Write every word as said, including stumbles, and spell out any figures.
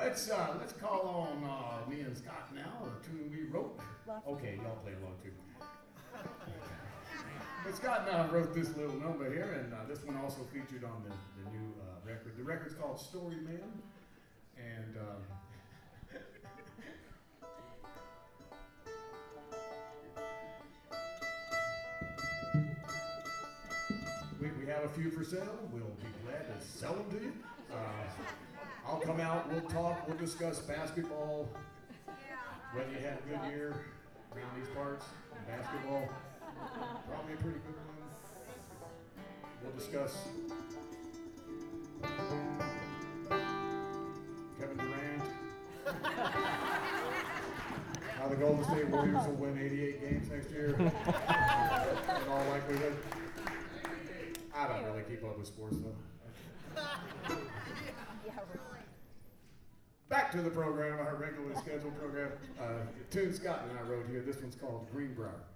let's uh, let's call on uh, me and Scott now, a tune we wrote. Okay, y'all play along too. But Scott and I wrote this little number here, and uh, this one also featured on the, the new uh, record. The record's called Story Man, and um, we, we have a few for sale. We'll be glad to sell them to you. Uh, I'll come out, we'll talk, we'll discuss basketball, whether you had a good year around these parts, basketball, probably a pretty good one. We'll discuss Kevin Durant, how the Golden State Warriors will win eighty-eight games next year, in all likelihood. I don't really keep up with sports though. Back to the program, our regularly scheduled program. Uh, tune Scott and I wrote here. This one's called Greenbrier.